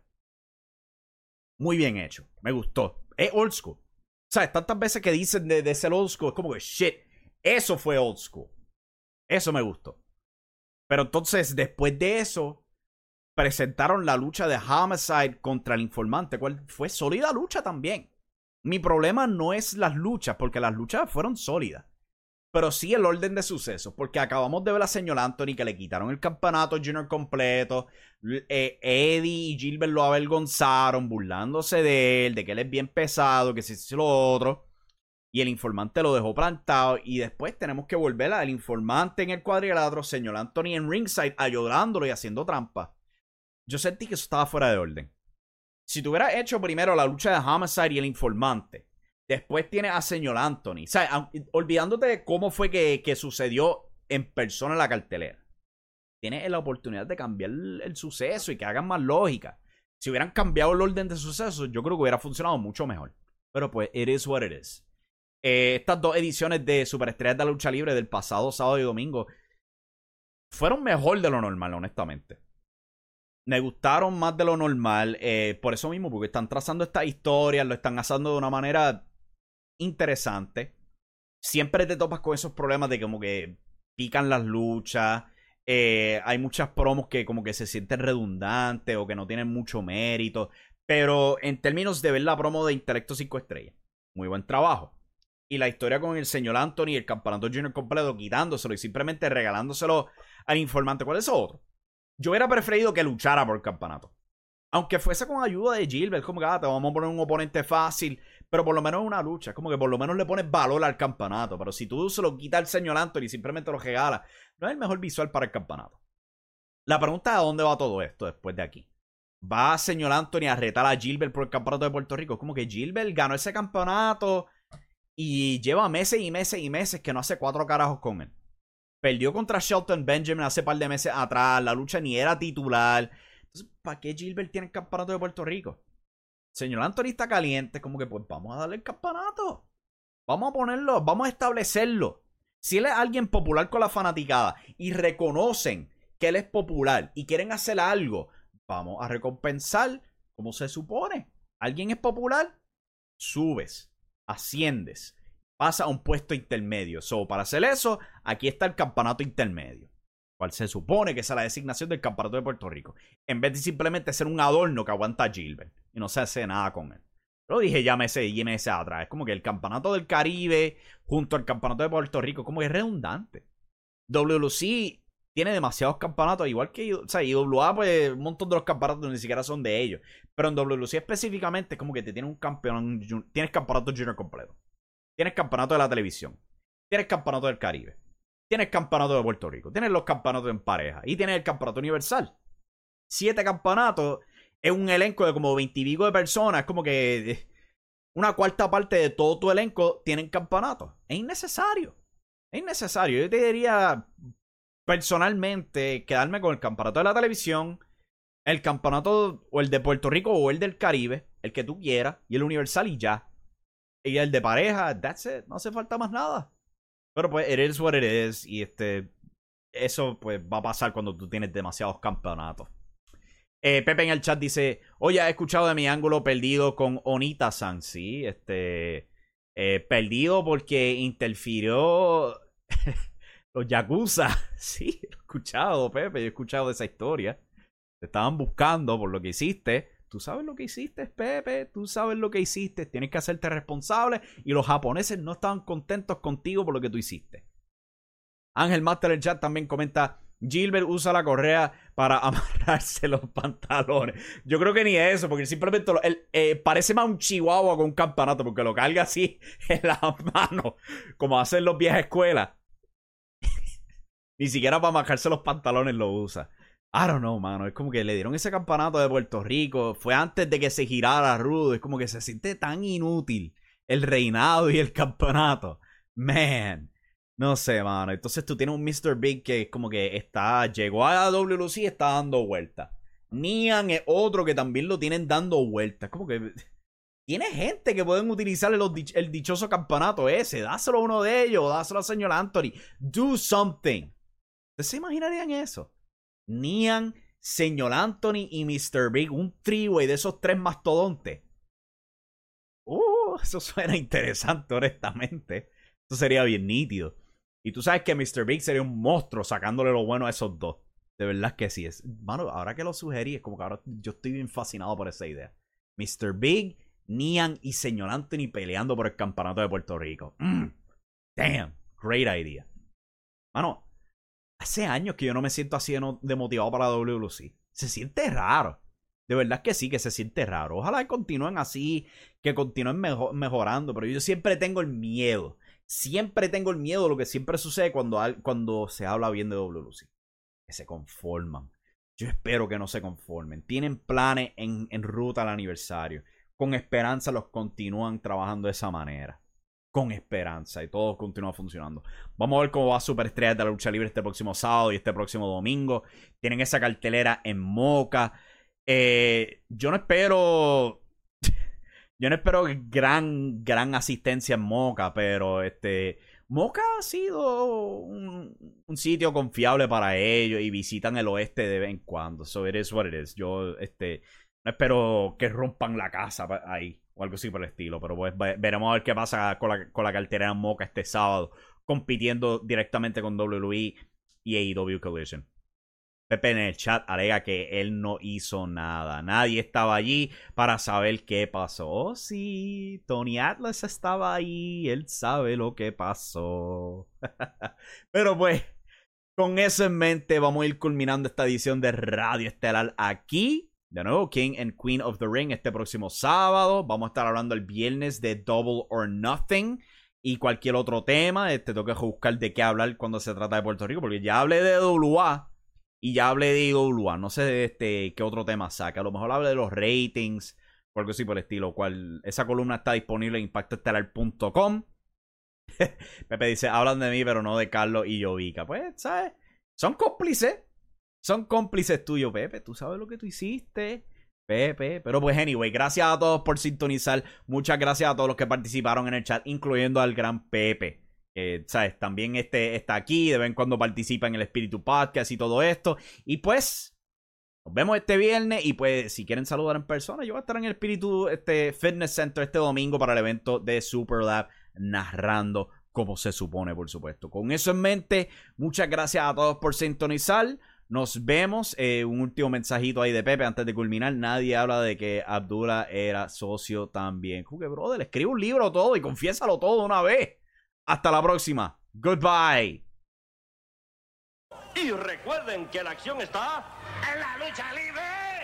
Muy bien hecho, me gustó. Es old school. O sea, tantas veces que dicen de ser old school, es como que, shit, eso fue old school. Eso me gustó. Pero entonces, después de eso, presentaron la lucha de Homicide contra el Informante, cual fue sólida lucha también. Mi problema no es las luchas, porque las luchas fueron sólidas. Pero sí el orden de sucesos, porque acabamos de ver a señor Anthony que le quitaron el campeonato junior completo. Eddie y Gilbert lo avergonzaron, burlándose de él, de que él es bien pesado, que si lo otro. Y el Informante lo dejó plantado. Y después tenemos que volver al Informante en el cuadrilátero, señor Anthony en ringside, ayudándolo y haciendo trampa. Yo sentí que eso estaba fuera de orden. Si tú hubieras hecho primero la lucha de Homicide y el Informante, después tienes a señor Anthony. O sea, olvidándote de cómo fue que sucedió en persona en la cartelera. Tienes la oportunidad de cambiar el suceso y que hagan más lógica. Si hubieran cambiado el orden de sucesos, yo creo que hubiera funcionado mucho mejor. Pero pues, it is what it is. Estas 2 ediciones de Superestrellas de la Lucha Libre del pasado sábado y domingo fueron mejor de lo normal, honestamente. Me gustaron más de lo normal. Por eso mismo, porque están trazando estas historias, lo están haciendo de una manera interesante. Siempre te topas con esos problemas de como que pican las luchas. Hay muchas promos que como que se sienten redundantes o que no tienen mucho mérito. Pero en términos de ver la promo de Intelecto 5 Estrellas, muy buen trabajo. Y la historia con el señor Anthony y el campeonato junior completo, quitándoselo y simplemente regalándoselo al Informante. ¿Cuál es otro? Yo hubiera preferido que luchara por el campeonato. Aunque fuese con ayuda de Gilbert, como que te vamos a poner un oponente fácil, pero por lo menos es una lucha. Es como que por lo menos le pones valor al campeonato. Pero si tú se lo quitas al señor Anthony y simplemente lo regalas, no es el mejor visual para el campeonato. La pregunta es: ¿a dónde va todo esto después de aquí? ¿Va señor Anthony a retar a Gilbert por el campeonato de Puerto Rico? Es como que Gilbert ganó ese campeonato y lleva meses y meses y meses que no hace 4 carajos con él. Perdió contra Shelton Benjamin hace par de meses atrás. La lucha ni era titular. Entonces, ¿para qué Gilbert tiene el campeonato de Puerto Rico? Señor Anthony está caliente. Como que, pues, vamos a darle el campeonato. Vamos a ponerlo. Vamos a establecerlo. Si él es alguien popular con la fanaticada y reconocen que él es popular y quieren hacer algo, vamos a recompensar como se supone. Alguien es popular, subes, asciendes, pasa a un puesto intermedio. Para hacer eso, aquí está el campeonato intermedio, cual se supone que es la designación del campeonato de Puerto Rico, en vez de simplemente ser un adorno que aguanta a Gilbert y no se hace nada con él. Lo dije ya meses y meses atrás. Es como que el campeonato del Caribe junto al campeonato de Puerto Rico como que es redundante. WLC tiene demasiados campeonatos, igual que IWA, pues un montón de los campeonatos ni siquiera son de ellos. Pero en WLC específicamente es como que te tiene un campeón, tienes campeonato junior completo, tienes campeonato de la televisión, tienes campeonato del Caribe, tienes campeonato de Puerto Rico, tienes los campeonatos en pareja y tienes el campeonato universal. 7 campeonatos. Es un elenco de como 20 y pico de personas. Es como que una cuarta parte de todo tu elenco tienen campeonatos. Es innecesario. Es innecesario. Yo te diría personalmente quedarme con el campeonato de la televisión, el campeonato o el de Puerto Rico o el del Caribe, el que tú quieras, y el universal y ya. Y el de pareja, that's it. No hace falta más nada. Pero pues it is what it is. Y eso pues va a pasar cuando tú tienes demasiados campeonatos. Pepe en el chat dice: oye, he escuchado de mi ángulo perdido con Onita-san. Sí, perdido porque interfirió los Yakuza. Sí, he escuchado, Pepe, yo he escuchado de esa historia. Te estaban buscando por lo que hiciste. Tú sabes lo que hiciste, Pepe, tú sabes lo que hiciste. Tienes que hacerte responsable. Y los japoneses no estaban contentos contigo por lo que tú hiciste. Ángel Master en el chat también comenta: Gilbert usa la correa para amarrarse los pantalones. Yo creo que ni eso, porque simplemente parece más un chihuahua con un campanato, porque lo carga así en las manos, como hacen los viejas escuelas. Ni siquiera para amarrarse los pantalones lo usa. I don't know, mano. Es como que le dieron ese campeonato de Puerto Rico. Fue antes de que se girara Rudo. Es como que se siente tan inútil el reinado y el campeonato. Man. No sé, mano. Entonces tú tienes un Mr. Big que es como que llegó a WLC y está dando vueltas. Nian es otro que también lo tienen dando vueltas. Como que tiene gente que pueden utilizar el dichoso campeonato ese. Dáselo a uno de ellos, dáselo al señor Anthony. Do something. ¿Ustedes se imaginarían eso? Nian, señor Anthony y Mr. Big. Un three-way de esos 3 mastodontes. Eso suena interesante, honestamente. Eso sería bien nítido. Y tú sabes que Mr. Big sería un monstruo sacándole lo bueno a esos dos. De verdad que sí. Mano, ahora que lo sugerí, es como que ahora yo estoy bien fascinado por esa idea. Mr. Big, Nian y Señor Anthony peleando por el campeonato de Puerto Rico. Damn, great idea. Mano, hace años que yo no me siento así de motivado para la WLC. Se siente raro. De verdad que sí, que se siente raro. Ojalá que continúen así, que continúen mejorando, pero yo siempre tengo el miedo. Siempre tengo el miedo de lo que siempre sucede cuando se habla bien de WLC. Que se conforman. Yo espero que no se conformen. Tienen planes en ruta al aniversario. Con esperanza los continúan trabajando de esa manera. Con esperanza. Y todo continúa funcionando. Vamos a ver cómo va Superestrellas de la Lucha Libre este próximo sábado y este próximo domingo. Tienen esa cartelera en Moca. Yo no espero gran asistencia en Moca, pero Moca ha sido un sitio confiable para ellos y visitan el oeste de vez en cuando. So it is what it is. Yo no espero que rompan la casa ahí o algo así por el estilo, pero pues veremos a ver qué pasa con la cartera en Moca este sábado, compitiendo directamente con WWE y AEW Collision. Pepe en el chat alega que él no hizo nada. Nadie estaba allí para saber qué pasó. Oh, sí, Tony Atlas estaba ahí. Él sabe lo que pasó. Pero pues, con eso en mente, vamos a ir culminando esta edición de Radio Estelar aquí. De nuevo, King and Queen of the Ring este próximo sábado. Vamos a estar hablando el viernes de Double or Nothing. Y cualquier otro tema. Tengo que buscar de qué hablar cuando se trata de Puerto Rico. Porque ya hablé de WA. Y ya hablé de IWA, no sé qué otro tema saca. A lo mejor hable de los ratings o algo así por el estilo. Esa columna está disponible en impactoestelar.com. Pepe dice, hablan de mí, pero no de Carlos y Yovica. Pues, ¿sabes? Son cómplices. Son cómplices tuyos, Pepe. Tú sabes lo que tú hiciste, Pepe. Pero pues, anyway, gracias a todos por sintonizar. Muchas gracias a todos los que participaron en el chat, incluyendo al gran Pepe. ¿Sabes? También está aquí, de vez en cuando participa en el Espíritu Podcast y todo esto. Y pues, nos vemos este viernes. Y pues, si quieren saludar en persona, yo voy a estar en el Espíritu Fitness Center este domingo para el evento de Superlab, narrando como se supone, por supuesto. Con eso en mente, muchas gracias a todos por sintonizar. Nos vemos. Un último mensajito ahí de Pepe antes de culminar. Nadie habla de que Abdullah era socio también. Juque, brother, escribe un libro todo y confiésalo todo de una vez. Hasta la próxima. Goodbye. Y recuerden que la acción está en la lucha libre.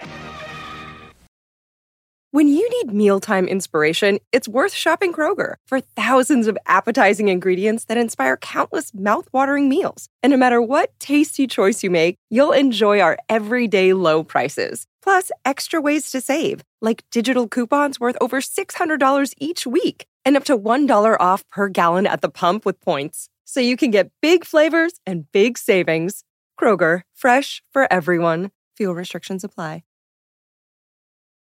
When you need mealtime inspiration, it's worth shopping Kroger. For thousands of appetizing ingredients that inspire countless mouth-watering meals. And no matter what tasty choice you make, you'll enjoy our everyday low prices. Plus, extra ways to save, like digital coupons worth over $600 each week. And up to $1 off per gallon at the pump with points. So you can get big flavors and big savings. Kroger, fresh for everyone. Fuel restrictions apply.